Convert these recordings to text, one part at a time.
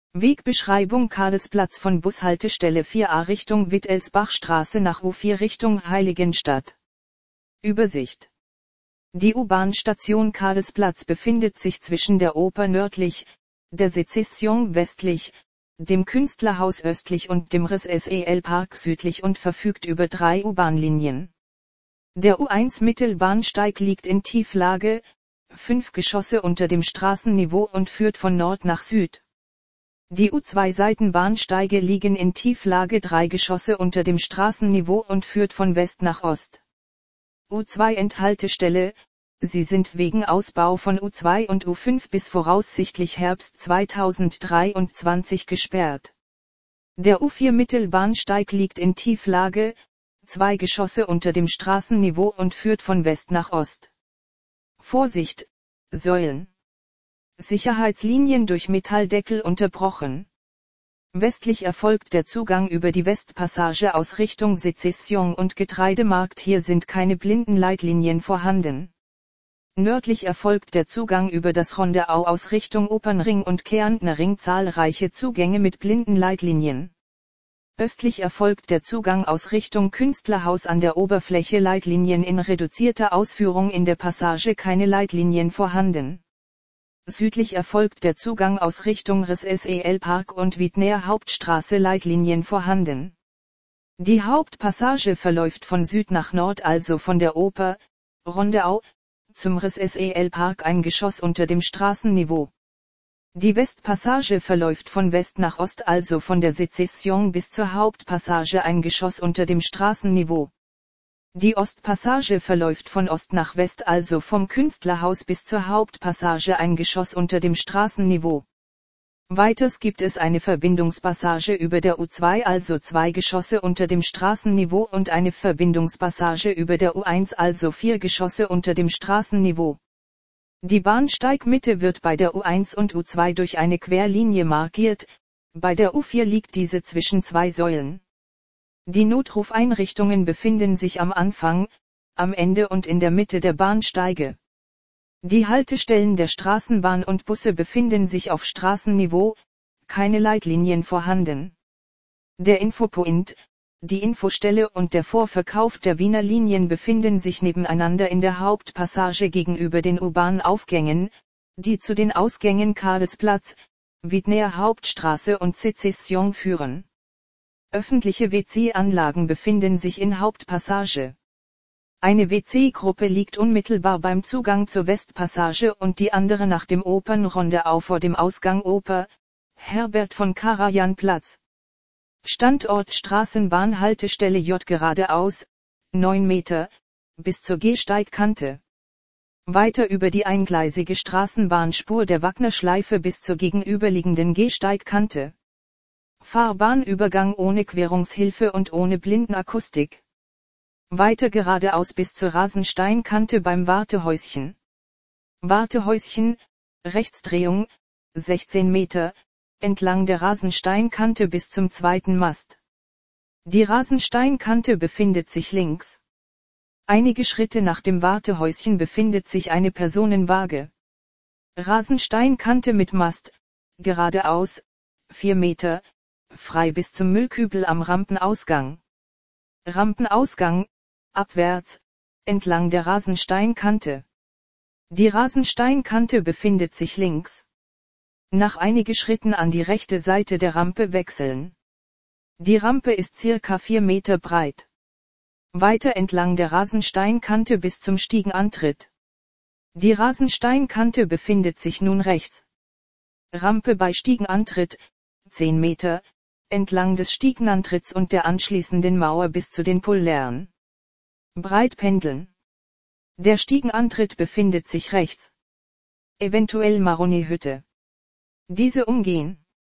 Wegbeschreibung: Karlsplatz von Bushaltestelle 4a Richtung Wittelsbachstraße nach U4 Richtung Heiligenstadt. Übersicht: Die U-Bahn-Station Karlsplatz befindet sich zwischen der Oper nördlich, der Sezession westlich, dem Künstlerhaus östlich und dem Riss-SEL-Park südlich und verfügt über 3 U-Bahn-Linien. Der U1 Mittelbahnsteig liegt in Tieflage, 5 Geschosse unter dem Straßenniveau und führt von Nord nach Süd. Die U2 Seitenbahnsteige liegen in Tieflage 3 Geschosse unter dem Straßenniveau und führt von West nach Ost. U2 Endhaltestelle: Sie sind wegen Ausbau von U2 und U5 bis voraussichtlich Herbst 2023 gesperrt. Der U4 Mittelbahnsteig liegt in Tieflage, 2 Geschosse unter dem Straßenniveau und führt von West nach Ost. Vorsicht: Säulen. Sicherheitslinien durch Metalldeckel unterbrochen. Westlich erfolgt der Zugang über die Westpassage aus Richtung Sezession und Getreidemarkt, hier sind keine Blindenleitlinien vorhanden. Nördlich erfolgt der Zugang über das Rondeau aus Richtung Opernring und Kärntner Ring, zahlreiche Zugänge mit Blindenleitlinien. Östlich erfolgt der Zugang aus Richtung Künstlerhaus an der Oberfläche, Leitlinien in reduzierter Ausführung in der Passage, keine Leitlinien vorhanden. Südlich erfolgt der Zugang aus Richtung Riss-SEL-Park und Wiedner Hauptstraße, Leitlinien vorhanden. Die Hauptpassage verläuft von Süd nach Nord, also von der Oper, Rondeau, zum Riss-SEL-Park, ein Geschoss unter dem Straßenniveau. Die Westpassage verläuft von West nach Ost, also von der Sezession bis zur Hauptpassage, ein Geschoss unter dem Straßenniveau. Die Ostpassage verläuft von Ost nach West, also vom Künstlerhaus bis zur Hauptpassage, ein Geschoss unter dem Straßenniveau. Weiters gibt es eine Verbindungspassage über der U2, also 2 Geschosse unter dem Straßenniveau, und eine Verbindungspassage über der U1, also 4 Geschosse unter dem Straßenniveau. Die Bahnsteigmitte wird bei der U1 und U2 durch eine Querlinie markiert, bei der U4 liegt diese zwischen 2 Säulen. Die Notrufeinrichtungen befinden sich am Anfang, am Ende und in der Mitte der Bahnsteige. Die Haltestellen der Straßenbahn und Busse befinden sich auf Straßenniveau, keine Leitlinien vorhanden. Der Infopoint, die Infostelle und der Vorverkauf der Wiener Linien befinden sich nebeneinander in der Hauptpassage gegenüber den U-Bahn-Aufgängen, die zu den Ausgängen Karlsplatz, Wiedner Hauptstraße und Sezession führen. Öffentliche WC-Anlagen befinden sich in Hauptpassage. Eine WC-Gruppe liegt unmittelbar beim Zugang zur Westpassage und die andere nach dem Opernrondeau vor dem Ausgang Oper, Herbert von Karajan Platz. Standort Straßenbahnhaltestelle J geradeaus, 9 Meter, bis zur Gehsteigkante. Weiter über die eingleisige Straßenbahnspur der Wagnerschleife bis zur gegenüberliegenden Gehsteigkante. Fahrbahnübergang ohne Querungshilfe und ohne Blindenakustik. Weiter geradeaus bis zur Rasensteinkante beim Wartehäuschen. Wartehäuschen, Rechtsdrehung, 16 Meter, entlang der Rasensteinkante bis zum 2. Mast. Die Rasensteinkante befindet sich links. Einige Schritte nach dem Wartehäuschen befindet sich eine Personenwaage. Rasensteinkante mit Mast, geradeaus, 4 Meter, frei bis zum Müllkübel am Rampenausgang. Rampenausgang, abwärts, entlang der Rasensteinkante. Die Rasensteinkante befindet sich links. Nach einigen Schritten an die rechte Seite der Rampe wechseln. Die Rampe ist circa 4 Meter breit. Weiter entlang der Rasensteinkante bis zum Stiegenantritt. Die Rasensteinkante befindet sich nun rechts. Rampe bei Stiegenantritt, 10 Meter, entlang des Stiegenantritts und der anschließenden Mauer bis zu den Pollern. Breit pendeln. Der Stiegenantritt befindet sich rechts. Eventuell Maroni-Hütte. Diese umgehen.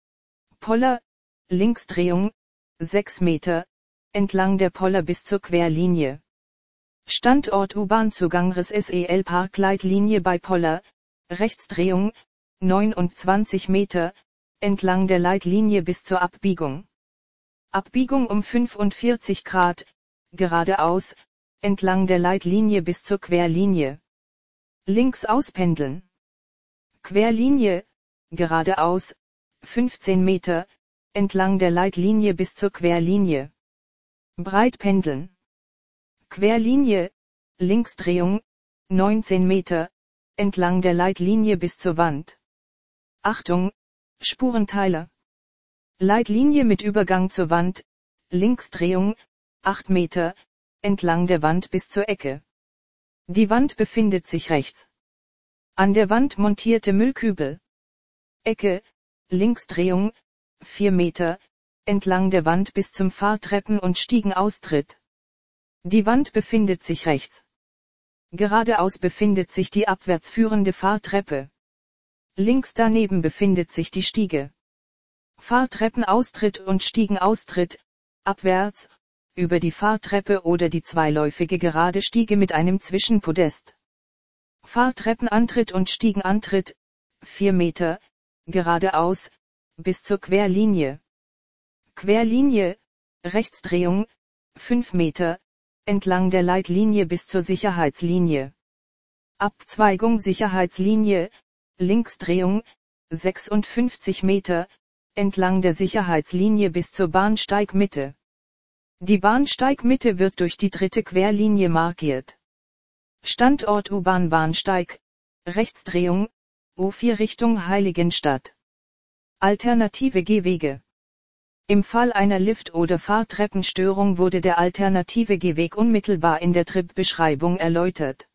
Poller, Linksdrehung, 6 Meter, entlang der Poller bis zur Querlinie. Standort U-Bahn-Zugang Riss-SEL-Park, Leitlinie bei Poller, Rechtsdrehung, 29 Meter, entlang der Leitlinie bis zur Abbiegung. Abbiegung um 45 Grad, geradeaus, entlang der Leitlinie bis zur Querlinie. Links auspendeln. Querlinie, geradeaus, 15 Meter, entlang der Leitlinie bis zur Querlinie. Breit pendeln. Querlinie, Linksdrehung, 19 Meter, entlang der Leitlinie bis zur Wand. Achtung, Spurenteiler. Leitlinie mit Übergang zur Wand, Linksdrehung, 8 Meter, entlang der Wand bis zur Ecke. Die Wand befindet sich rechts. An der Wand montierte Müllkübel. Ecke, Linksdrehung, 4 Meter, entlang der Wand bis zum Fahrtreppen- und Stiegenaustritt. Die Wand befindet sich rechts. Geradeaus befindet sich die abwärts führende Fahrtreppe. Links daneben befindet sich die Stiege. Fahrtreppenaustritt und Stiegenaustritt, abwärts, über die Fahrtreppe oder die zweiläufige gerade Stiege mit einem Zwischenpodest. Fahrtreppenantritt und Stiegenantritt, 4 Meter, geradeaus, bis zur Querlinie. Querlinie, Rechtsdrehung, 5 Meter, entlang der Leitlinie bis zur Sicherheitslinie. Abzweigung Sicherheitslinie, Linksdrehung, 56 Meter, entlang der Sicherheitslinie bis zur Bahnsteigmitte. Die Bahnsteigmitte wird durch die dritte Querlinie markiert. Standort U-Bahn-Bahnsteig, Rechtsdrehung, U4 Richtung Heiligenstadt. Alternative Gehwege. Im Fall einer Lift- oder Fahrtreppenstörung wurde der alternative Gehweg unmittelbar in der Tripbeschreibung erläutert.